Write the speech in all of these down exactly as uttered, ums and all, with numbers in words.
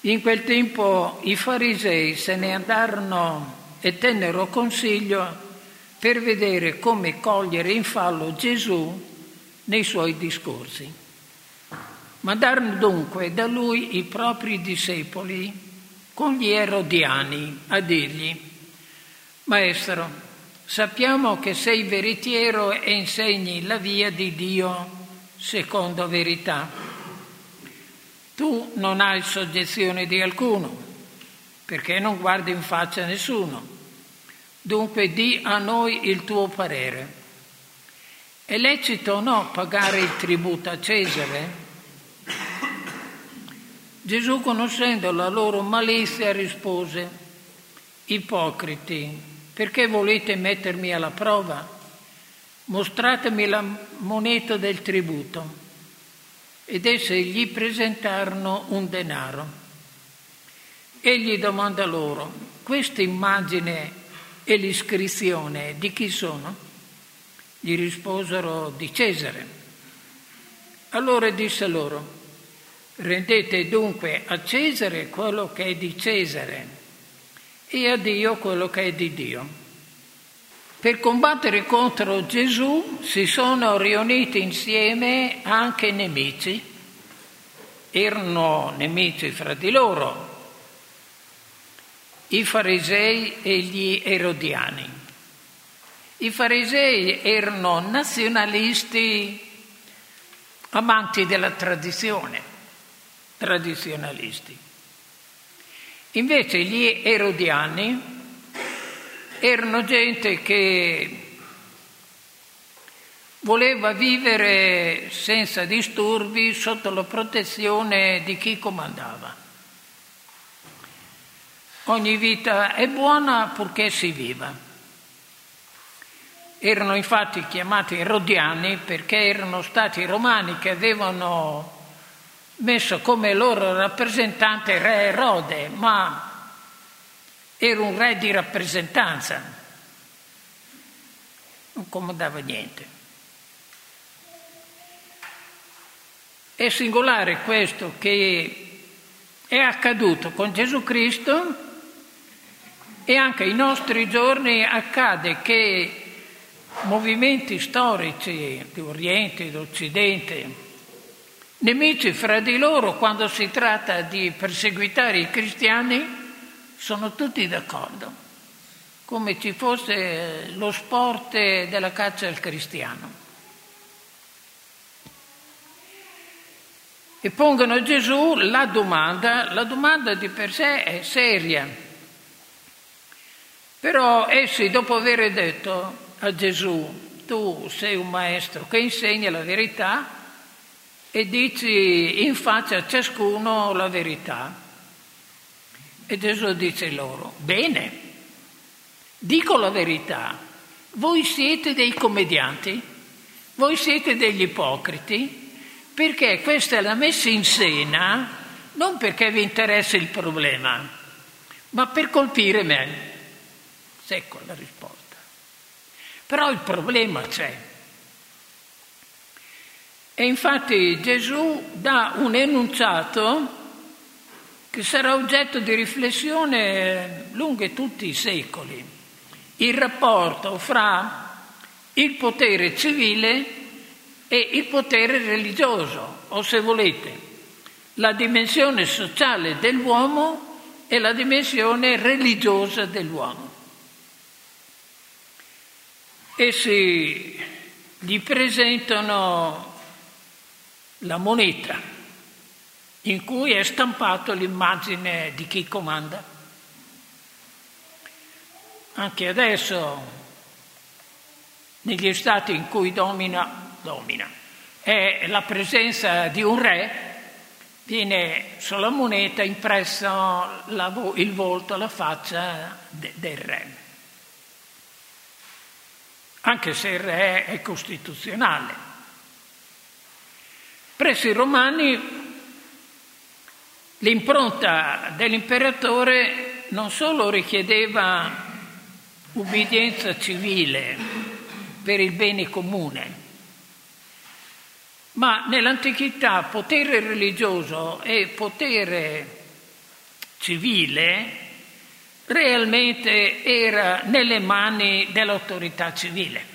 In quel tempo i farisei se ne andarono e tennero consiglio per vedere come cogliere in fallo Gesù nei suoi discorsi. Mandarono dunque da lui i propri discepoli con gli erodiani a dirgli: Maestro, sappiamo che sei veritiero e insegni la via di Dio secondo verità. Tu non hai soggezione di alcuno, perché non guardi in faccia nessuno. Dunque di a noi il tuo parere. È lecito o no pagare il tributo a Cesare? Gesù, conoscendo la loro malizia, rispose: Ipocriti, perché volete mettermi alla prova? Mostratemi la moneta del tributo. Ed essi gli presentarono un denaro. Egli domanda loro: questa immagine e l'iscrizione di chi sono? Gli risposero: di Cesare. Allora disse loro: rendete dunque a Cesare quello che è di Cesare e a Dio quello che è di Dio. Per combattere contro Gesù si sono riuniti insieme anche nemici. Erano nemici fra di loro, i farisei e gli erodiani. I farisei erano nazionalisti, amanti della tradizione, tradizionalisti. Invece gli erodiani erano gente che voleva vivere senza disturbi sotto la protezione di chi comandava. Ogni vita è buona purché si viva. Erano infatti chiamati erodiani perché erano stati i romani che avevano messo come loro rappresentante re Erode, ma era un re di rappresentanza, non comandava niente. È singolare questo che è accaduto con Gesù Cristo e anche ai nostri giorni accade che movimenti storici di Oriente e d'Occidente, nemici fra di loro, quando si tratta di perseguitare i cristiani, sono tutti d'accordo, come ci fosse lo sport della caccia al cristiano. E pongono a Gesù la domanda, la domanda di per sé è seria. Però essi, dopo aver detto a Gesù: tu sei un maestro che insegna la verità e dici in faccia a ciascuno la verità. E Gesù dice loro: bene, dico la verità, voi siete dei commedianti, voi siete degli ipocriti, perché questa è la messa in scena non perché vi interessa il problema, ma per colpire me. Ecco la risposta. Però il problema c'è. E infatti Gesù dà un enunciato che sarà oggetto di riflessione lungo tutti i secoli. Il rapporto fra il potere civile e il potere religioso, o se volete, la dimensione sociale dell'uomo e la dimensione religiosa dell'uomo. Essi gli presentano la moneta in cui è stampato l'immagine di chi comanda. Anche adesso, negli stati in cui domina, domina, è la presenza di un re, viene sulla moneta impresso la, il volto, la faccia de, del re. Anche se il re è costituzionale. Presso i romani l'impronta dell'imperatore non solo richiedeva ubbidienza civile per il bene comune, ma nell'antichità potere religioso e potere civile realmente era nelle mani dell'autorità civile.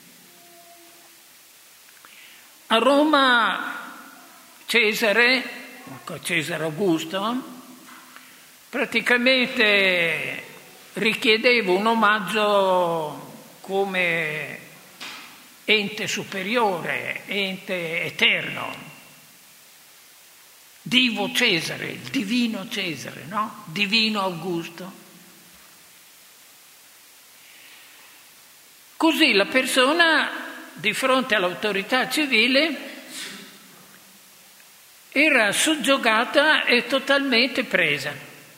A Roma Cesare, Cesare Augusto, praticamente richiedeva un omaggio come ente superiore, ente eterno. Divo Cesare, il divino Cesare, no? Divino Augusto. Così la persona di fronte all'autorità civile era soggiogata e totalmente presa.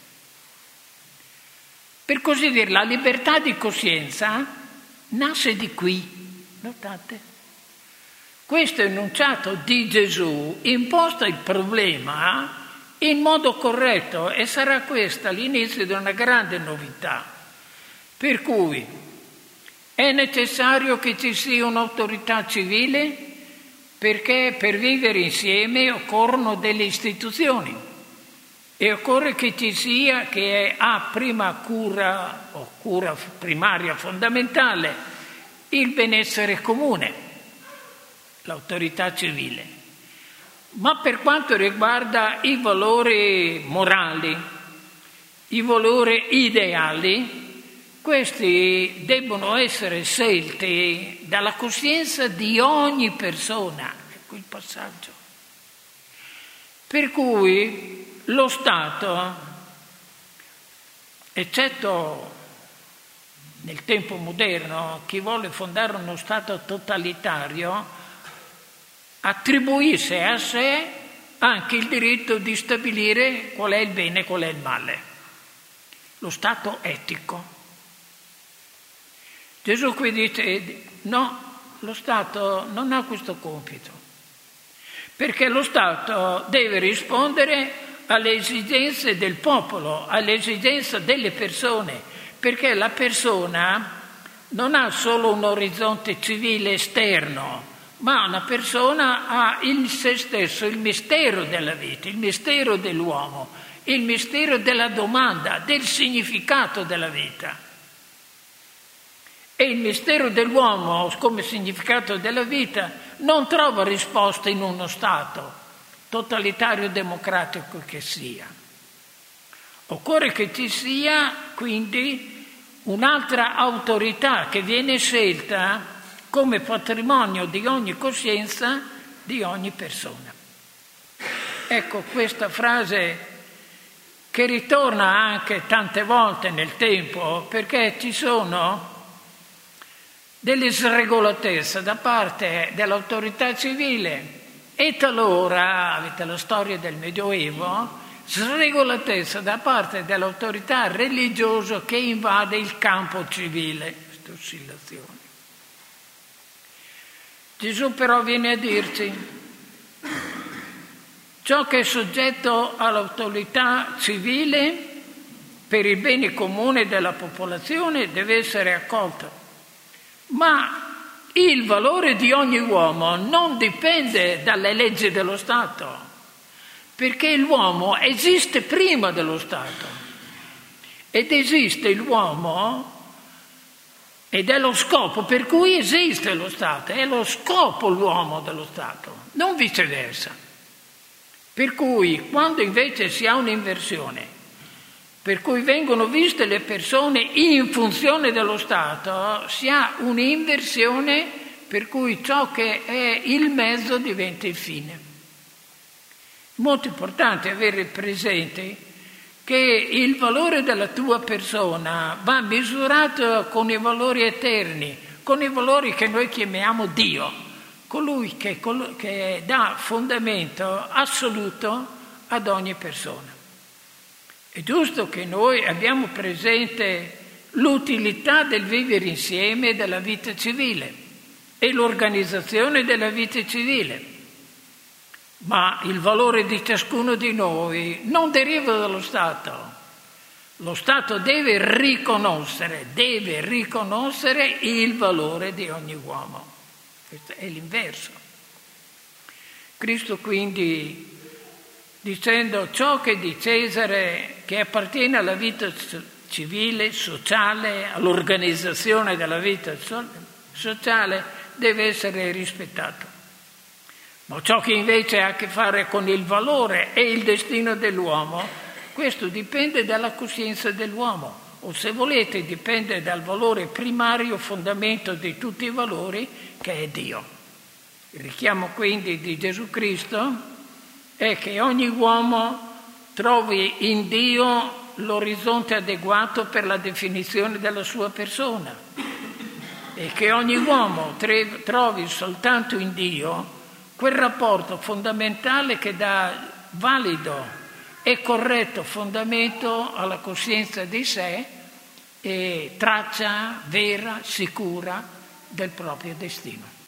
Per così dire, la libertà di coscienza nasce di qui, notate? Questo enunciato di Gesù imposta il problema in modo corretto e sarà questa l'inizio di una grande novità. Per cui è necessario che ci sia un'autorità civile perché per vivere insieme occorrono delle istituzioni e occorre che ci sia, che ha prima cura o cura primaria fondamentale, il benessere comune. L'autorità civile. Ma per quanto riguarda i valori morali, i valori ideali, questi debbono essere scelti dalla coscienza di ogni persona. Ecco il passaggio. Per cui lo Stato, eccetto nel tempo moderno, chi vuole fondare uno Stato totalitario, attribuisce a sé anche il diritto di stabilire qual è il bene e qual è il male. Lo Stato etico. Gesù qui dice no, lo Stato non ha questo compito, perché lo Stato deve rispondere alle esigenze del popolo, alle esigenze delle persone, perché la persona non ha solo un orizzonte civile esterno, ma una persona ha in se stesso il mistero della vita, il mistero dell'uomo, il mistero della domanda, del significato della vita. E il mistero dell'uomo come significato della vita non trova risposta in uno Stato, totalitario democratico che sia. Occorre che ci sia quindi un'altra autorità che viene scelta come patrimonio di ogni coscienza, di ogni persona. Ecco questa frase che ritorna anche tante volte nel tempo, perché ci sono delle sregolatezze da parte dell'autorità civile e talora, avete la storia del Medioevo, sregolatezza da parte dell'autorità religiosa che invade il campo civile. Queste oscillazioni. Gesù però viene a dirci: ciò che è soggetto all'autorità civile per il bene comune della popolazione deve essere accolto, ma il valore di ogni uomo non dipende dalle leggi dello Stato, perché l'uomo esiste prima dello Stato ed esiste l'uomo. Ed è lo scopo per cui esiste lo Stato, è lo scopo l'uomo dello Stato, non viceversa. Per cui quando invece si ha un'inversione, per cui vengono viste le persone in funzione dello Stato, si ha un'inversione per cui ciò che è il mezzo diventa il fine. Molto importante avere presente che il valore della tua persona va misurato con i valori eterni, con i valori che noi chiamiamo Dio, colui che, che dà fondamento assoluto ad ogni persona. È giusto che noi abbiamo presente l'utilità del vivere insieme della vita civile e l'organizzazione della vita civile. Ma il valore di ciascuno di noi non deriva dallo Stato. Lo Stato deve riconoscere, deve riconoscere il valore di ogni uomo. Questo è l'inverso. Cristo quindi dicendo ciò che di Cesare, che appartiene alla vita civile, sociale, all'organizzazione della vita sociale, deve essere rispettato. Ma ciò che invece ha a che fare con il valore e il destino dell'uomo, questo dipende dalla coscienza dell'uomo, o se volete dipende dal valore primario, fondamento di tutti i valori, che è Dio. Il richiamo quindi di Gesù Cristo è che ogni uomo trovi in Dio l'orizzonte adeguato per la definizione della sua persona e che ogni uomo trovi soltanto in Dio quel rapporto fondamentale che dà valido e corretto fondamento alla coscienza di sé e traccia vera, sicura del proprio destino.